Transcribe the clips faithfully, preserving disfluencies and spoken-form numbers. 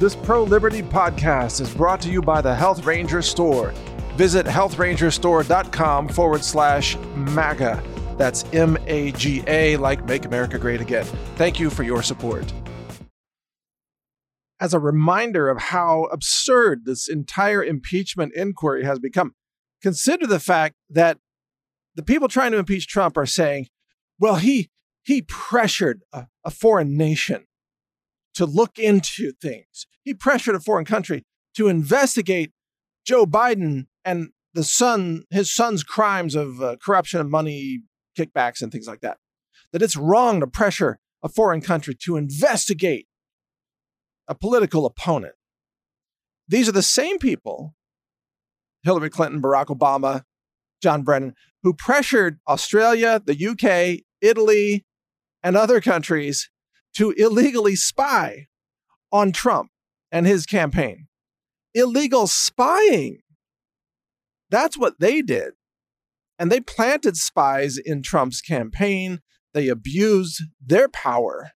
This pro-liberty podcast is brought to you by the Health Ranger Store. Visit health ranger store dot com forward slash MAGA. That's M A G A, like Make America Great Again. Thank you for your support. As a reminder of how absurd this entire impeachment inquiry has become, consider the fact that the people trying to impeach Trump are saying, well, he he pressured a, a foreign nation to look into things. He pressured a foreign country to investigate Joe Biden and the son, his son's crimes of uh, corruption and money kickbacks and things like that. That it's wrong to pressure a foreign country to investigate a political opponent. These are the same people, Hillary Clinton, Barack Obama, John Brennan, who pressured Australia, the U K, Italy, and other countries to illegally spy on Trump and his campaign. Illegal spying. That's what they did. And they planted spies in Trump's campaign. They abused their power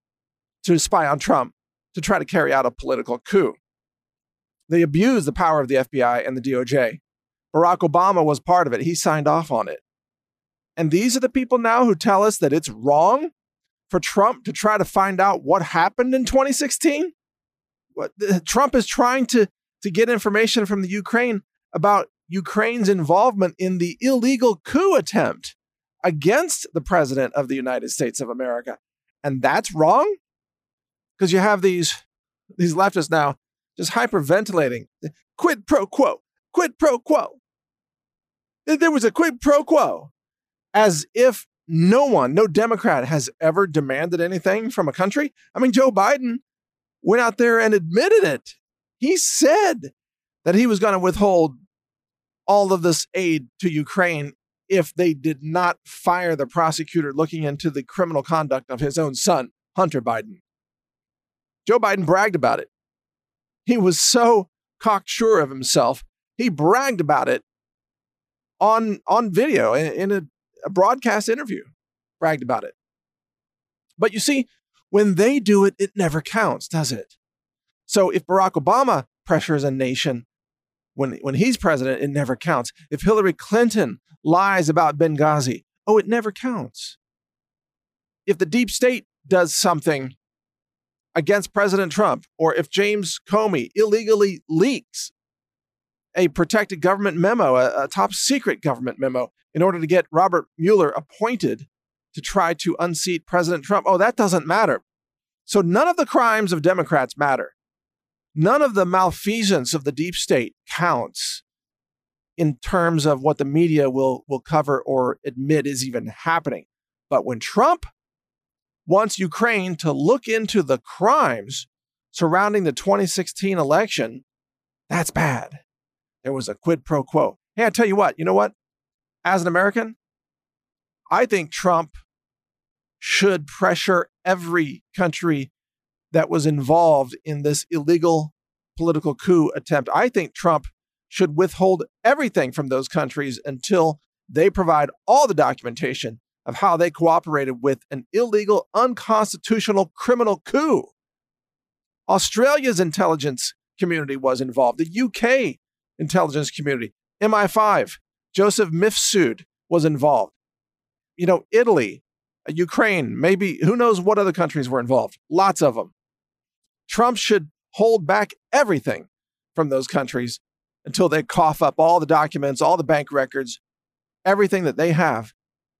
to spy on Trump to try to carry out a political coup. They abused the power of the F B I and the D O J. Barack Obama was part of it. He signed off on it. And these are the people now who tell us that it's wrong for Trump to try to find out what happened in twenty sixteen? What, Trump is trying to, to get information from the Ukraine about Ukraine's involvement in the illegal coup attempt against the president of the United States of America. And that's wrong? Because you have these, these leftists now just hyperventilating. Quid pro quo, quid pro quo. There was a quid pro quo. As if no one, no Democrat has ever demanded anything from a country. I mean, Joe Biden went out there and admitted it. He said that he was going to withhold all of this aid to Ukraine if they did not fire the prosecutor looking into the criminal conduct of his own son, Hunter Biden. Joe Biden bragged about it. He was so cocksure of himself. He bragged about it on, on video in, in a, a broadcast interview, bragged about it. But you see, when they do it, it never counts, does it? So if Barack Obama pressures a nation when, when he's president, it never counts. If Hillary Clinton lies about Benghazi, oh, it never counts. If the deep state does something against President Trump, or if James Comey illegally leaks a protected government memo, a, a top secret government memo, in order to get Robert Mueller appointed to try to unseat President Trump, oh, that doesn't matter. So none of the crimes of Democrats matter. None of the malfeasance of the deep state counts in terms of what the media will, will cover or admit is even happening. But when Trump wants Ukraine to look into the crimes surrounding the twenty sixteen election, that's bad. There was a quid pro quo. Hey, I tell you what, you know what? As an American, I think Trump should pressure every country that was involved in this illegal political coup attempt. I think Trump should withhold everything from those countries until they provide all the documentation of how they cooperated with an illegal, unconstitutional criminal coup. Australia's intelligence community was involved. The U K intelligence community, M I five, Joseph Mifsud was involved. You know, Italy, Ukraine, maybe who knows what other countries were involved. Lots of them. Trump should hold back everything from those countries until they cough up all the documents, all the bank records, everything that they have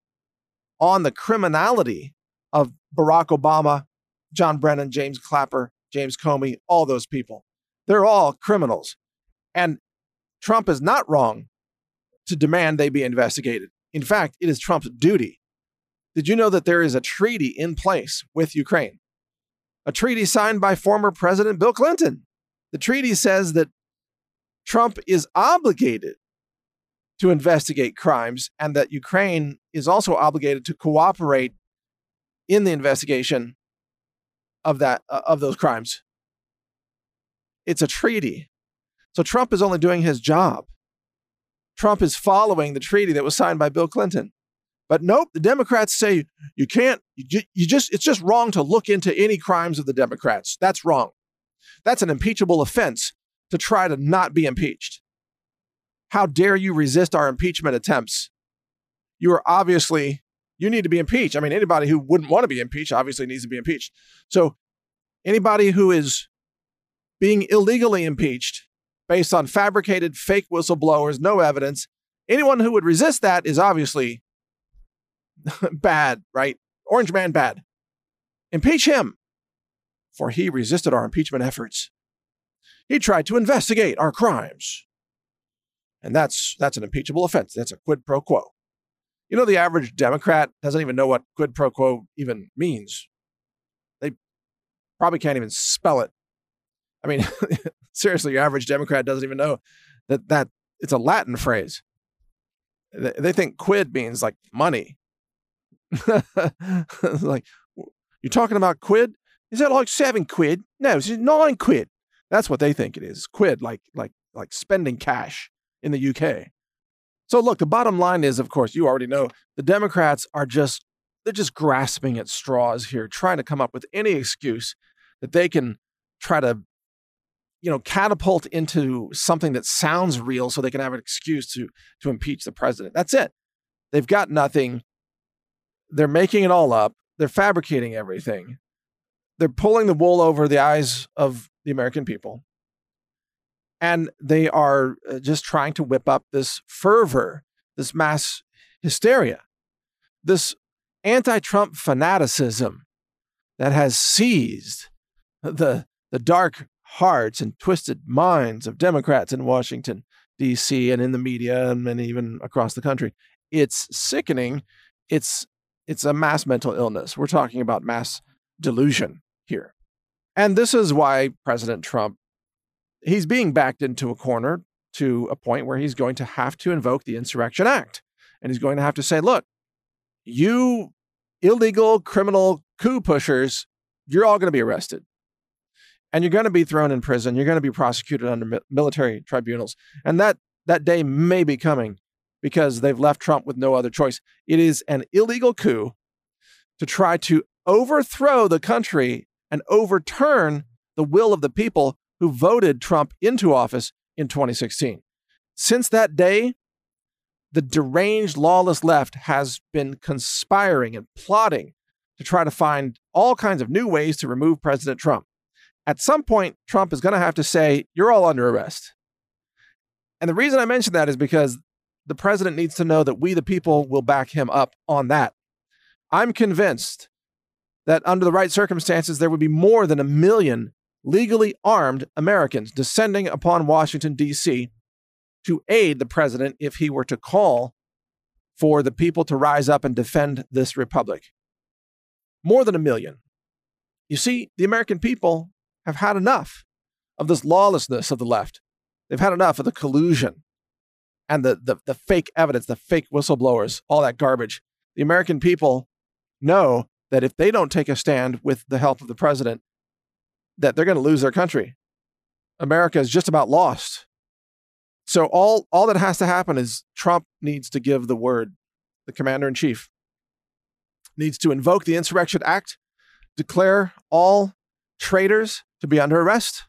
on the criminality of Barack Obama, John Brennan, James Clapper, James Comey, all those people. They're all criminals. And Trump is not wrong to demand they be investigated. In fact, it is Trump's duty. Did you know that there is a treaty in place with Ukraine? A treaty signed by former President Bill Clinton. The treaty says that Trump is obligated to investigate crimes and that Ukraine is also obligated to cooperate in the investigation of that uh, of those crimes. It's a treaty. So Trump is only doing his job. Trump is following the treaty that was signed by Bill Clinton. But nope, the Democrats say you can't, you, you just, it's just wrong to look into any crimes of the Democrats. That's wrong. That's an impeachable offense to try to not be impeached. How dare you resist our impeachment attempts? You are obviously, you need to be impeached. I mean, anybody who wouldn't want to be impeached obviously needs to be impeached. So anybody who is being illegally impeached based on fabricated fake whistleblowers, no evidence, anyone who would resist that is obviously bad, right? Orange man bad. Impeach him, for he resisted our impeachment efforts. He tried to investigate our crimes. And that's that's an impeachable offense. That's a quid pro quo. You know, the average Democrat doesn't even know what quid pro quo even means. They probably can't even spell it. I mean, seriously, your average Democrat doesn't even know that, that it's a Latin phrase. They, they think quid means like money. Like, you're talking about quid? Is that like seven quid? No, it's nine quid. That's what they think it is. Quid, like like like spending cash in the U K. So look, the bottom line is, of course, you already know, the Democrats are just, they're just grasping at straws here, trying to come up with any excuse that they can try to, you know, catapult into something that sounds real so they can have an excuse to, to impeach the president. That's it. They've got nothing. They're making it all up. They're fabricating everything. They're pulling the wool over the eyes of the American people. And they are just trying to whip up this fervor, this mass hysteria, this anti-Trump fanaticism that has seized the, the dark hearts and twisted minds of Democrats in Washington, D C, and in the media, and, and even across the country. It's sickening. It's, it's a mass mental illness. We're talking about mass delusion here. And this is why President Trump, he's being backed into a corner to a point where he's going to have to invoke the Insurrection Act. And he's going to have to say, look, you illegal criminal coup pushers, you're all going to be arrested. And you're going to be thrown in prison. You're going to be prosecuted under mi- military tribunals. And that, that day may be coming because they've left Trump with no other choice. It is an illegal coup to try to overthrow the country and overturn the will of the people who voted Trump into office in twenty sixteen. Since that day, the deranged, lawless left has been conspiring and plotting to try to find all kinds of new ways to remove President Trump. At some point, Trump is going to have to say, you're all under arrest. And the reason I mention that is because the president needs to know that we, the people, will back him up on that. I'm convinced that under the right circumstances, there would be more than a million legally armed Americans descending upon Washington, D C to aid the president if he were to call for the people to rise up and defend this republic. More than a million. You see, the American people have had enough of this lawlessness of the left. They've had enough of the collusion and the, the, the fake evidence, the fake whistleblowers, all that garbage. The American people know that if they don't take a stand with the help of the president, that they're going to lose their country. America is just about lost. So all, all that has to happen is Trump needs to give the word. The commander-in-chief needs to invoke the Insurrection Act, declare all traitors to be under arrest,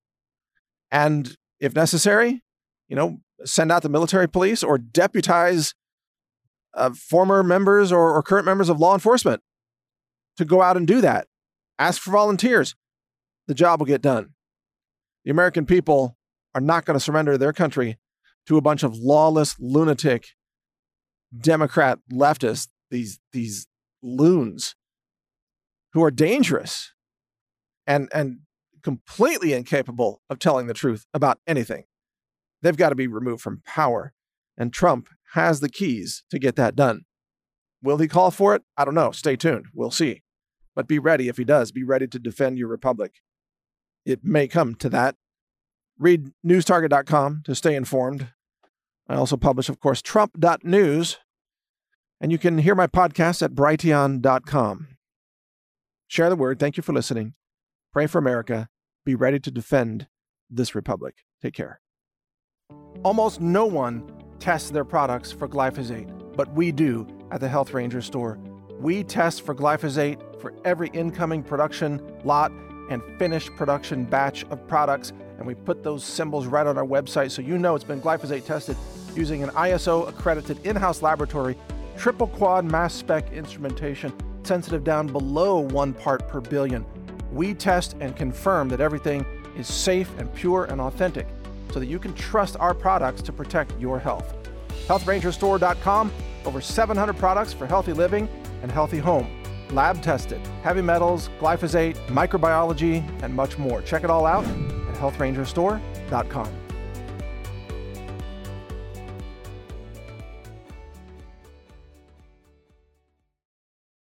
and if necessary, you know, send out the military police or deputize uh, former members or, or current members of law enforcement to go out and do that. Ask for volunteers. The job will get done. The American people are not going to surrender their country to a bunch of lawless, lunatic, Democrat leftists, these, these loons who are dangerous and, and completely incapable of telling the truth about anything. They've got to be removed from power. And Trump has the keys to get that done. Will he call for it? I don't know. Stay tuned. We'll see. But be ready if he does. Be ready to defend your republic. It may come to that. Read news target dot com to stay informed. I also publish, of course, trump dot news. And you can hear my podcast at brighteon dot com. Share the word. Thank you for listening. Pray for America. Be ready to defend this republic. Take care. Almost no one tests their products for glyphosate, but we do at the Health Ranger store. We test for glyphosate for every incoming production lot and finished production batch of products. And we put those symbols right on our website so you know it's been glyphosate tested using an I S O accredited in-house laboratory, triple quad mass spec instrumentation, sensitive down below one part per billion. We test and confirm that everything is safe and pure and authentic so that you can trust our products to protect your health. health ranger store dot com, over seven hundred products for healthy living and healthy home. Lab tested, heavy metals, glyphosate, microbiology, and much more. Check it all out at health ranger store dot com.